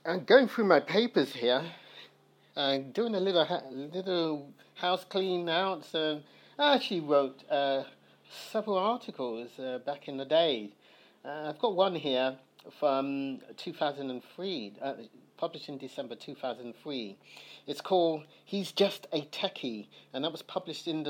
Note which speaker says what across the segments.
Speaker 1: I'm going through my papers here, doing a little house clean out. So I actually wrote several articles back in the day. I've got one here from 2003, published in December 2003. It's called "He's Just a Techie," and that was published in the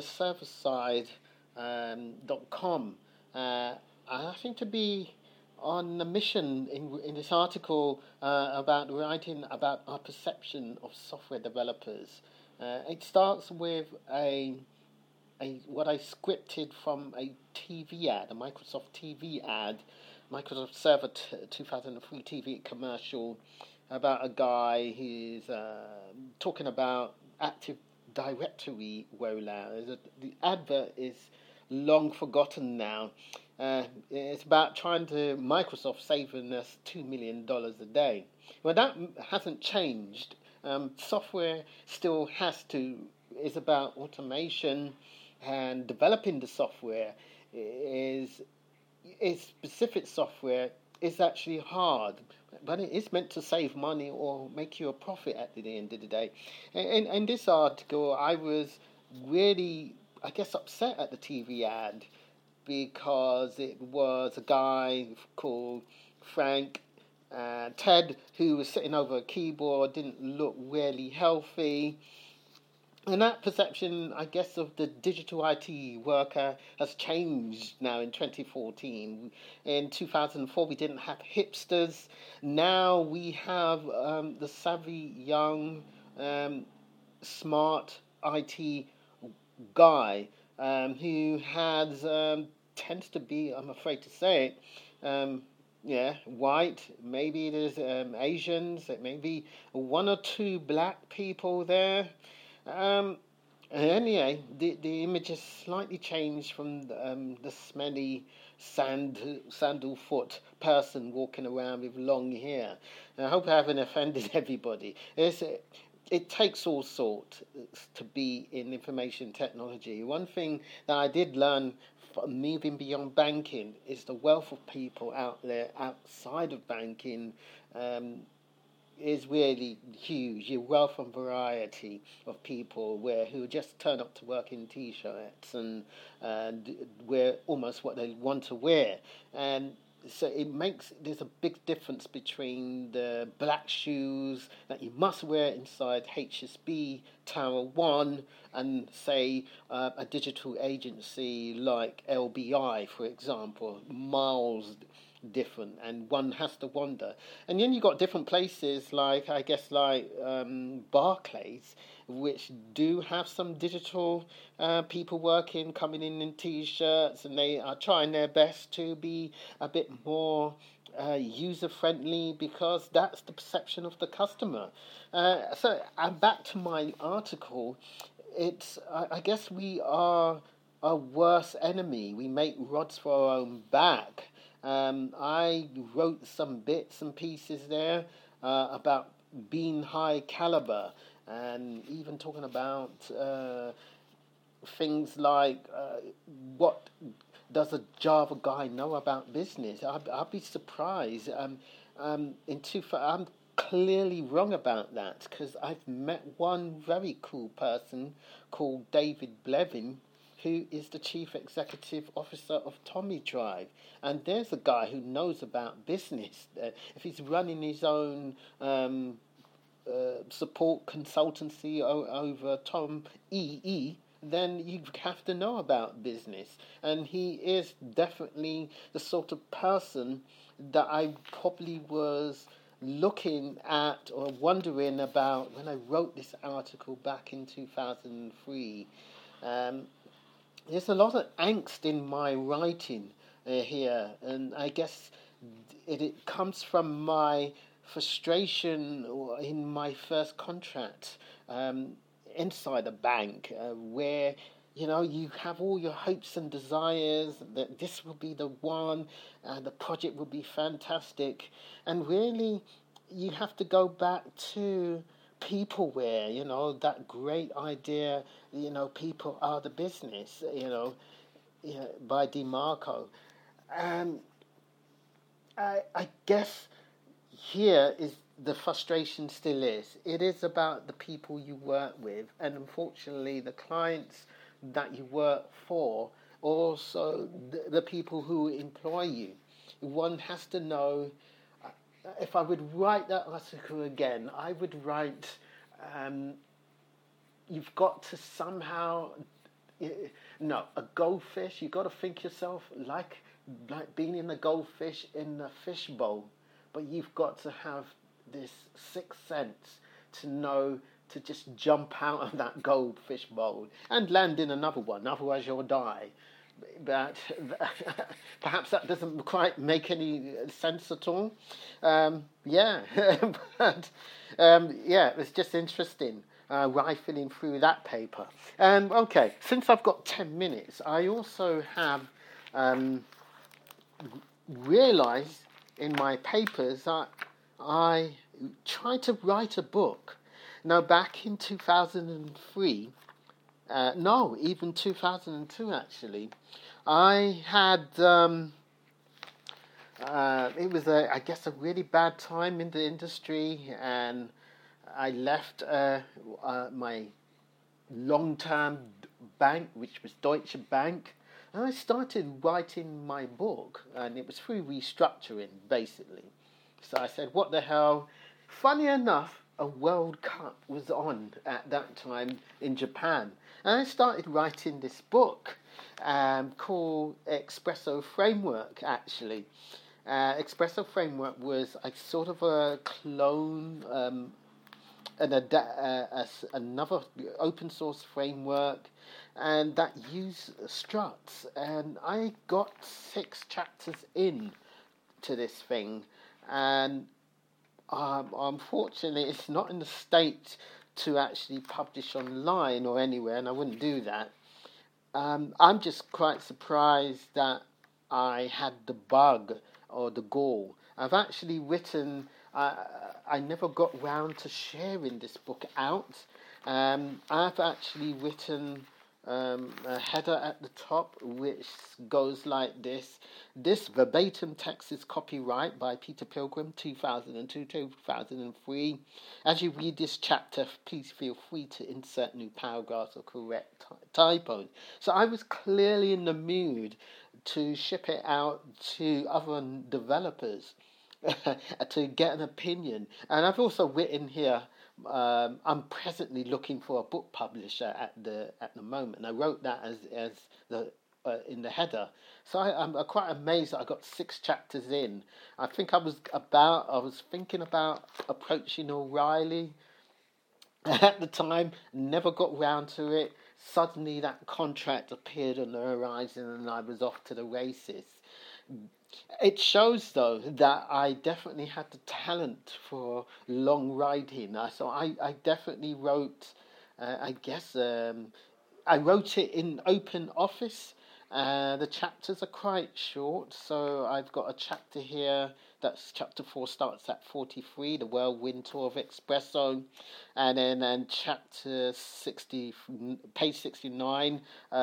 Speaker 1: serverside.com. I think to be on a mission in this article about writing about our perception of software developers. It starts with a what I scripted from a TV ad, a Microsoft TV ad, Microsoft Server 2003 TV commercial about a guy who's talking about Active Directory rollout. The advert is long forgotten now. It's about trying to Microsoft saving us $2 million a day. Well, that hasn't changed. Software still is about automation, and developing the software is specific software is actually hard, but it is meant to save money or make you a profit at the end of the day. In this article, I was really, I guess, upset at the TV ad because it was a guy called Frank Ted who was sitting over a keyboard, didn't look really healthy. And that perception, I guess, of the digital IT worker has changed now in 2014. In 2004, we didn't have hipsters. Now we have the savvy, young, smart IT guy who tends to be, I'm afraid to say it, white, maybe there's Asians, maybe one or two black people there. Anyway, the image has slightly changed from the smelly sandal foot person walking around with long hair. I hope I haven't offended everybody. It takes all sorts to be in information technology. One thing that I did learn moving beyond banking is the wealth of people out there outside of banking is really huge. Your wealth and variety of people who just turn up to work in t-shirts and wear almost what they want to wear. And so there's a big difference between the black shoes that you must wear inside HSB Tower 1 and, say, a digital agency like LBI, for example, miles different, and one has to wonder. And then you got different places like Barclays, which do have some digital people coming in t-shirts, and they are trying their best to be a bit more user-friendly because that's the perception of the customer. So I'm back to my article. I guess we are a worse enemy. We make rods for our own back. I wrote some bits and pieces there about being high caliber, and even talking about things like what does a Java guy know about business? I'd be surprised. I'm clearly wrong about that because I've met one very cool person called David Blevin, who is the Chief Executive Officer of Tommy Drive. And there's a guy who knows about business. If he's running his own support consultancy over Tom EE, then you have to know about business. And he is definitely the sort of person that I probably was looking at or wondering about when I wrote this article back in 2003. There's a lot of angst in my writing here, and I guess it comes from my frustration in my first contract inside a bank, where you have all your hopes and desires that this will be the one, the project will be fantastic, and really you have to go back to peopleware, that great idea, people are the business, by DeMarco. I guess here is the frustration still is. It is about the people you work with, and unfortunately, the clients that you work for, also the people who employ you. One has to know. If I would write that article again, I would write. You've got to somehow. No, a goldfish. You've got to think yourself like being in a goldfish in a fishbowl, but you've got to have this sixth sense to know to just jump out of that goldfish bowl and land in another one, otherwise you'll die. But perhaps that doesn't quite make any sense at all. Yeah, but yeah, it's just interesting rifling through that paper. Okay, since I've got 10 minutes, I also have realised in my papers that I tried to write a book. Now, back in 2003, no, even 2002 actually, I had, it was, I guess, a really bad time in the industry, and I left my long-term bank, which was Deutsche Bank, and I started writing my book, and it was through restructuring, basically. So I said, what the hell? Funny enough, a World Cup was on at that time in Japan. And I started writing this book called Espresso Framework, actually. Espresso Framework was a sort of a clone, another open source framework, and that used struts. And I got 6 chapters in to this thing, and unfortunately it's not in the state to actually publish online or anywhere, and I wouldn't do that. I'm just quite surprised that I had the bug or the gall. I've actually written, I never got round to sharing this book out. I've actually written a header at the top which goes like this. This verbatim text is copyright by Peter Pilgrim, 2002-2003. As you read this chapter, please feel free to insert new paragraphs or correct typos. So I was clearly in the mood to ship it out to other developers to get an opinion. And I've also written here, I'm presently looking for a book publisher at the moment, and I wrote that as the in the header. So I'm quite amazed that I got 6 chapters in. I think I was thinking about approaching O'Reilly at the time, never got round to it. Suddenly that contract appeared on the horizon and I was off to the races. It shows, though, that I definitely had the talent for long writing. So I definitely wrote, I wrote it in OpenOffice. The chapters are quite short, so I've got a chapter here. That's chapter 4 starts at 43, the Whirlwind Tour of Espresso, and then chapter 60, page 69,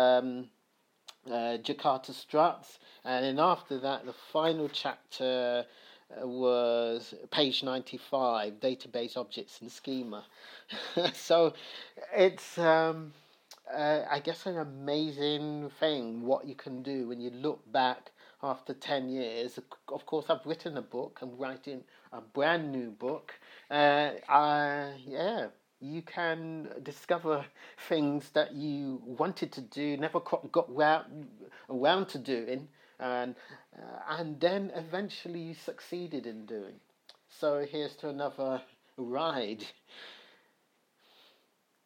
Speaker 1: Jakarta Struts, and then after that, the final chapter was page 95, Database Objects and Schema. So it's I guess an amazing thing what you can do when you look back after 10 years. Of course, I've written a book. I'm writing a brand new book. You can discover things that you wanted to do, never got around to doing, and then eventually you succeeded in doing. So here's to another ride.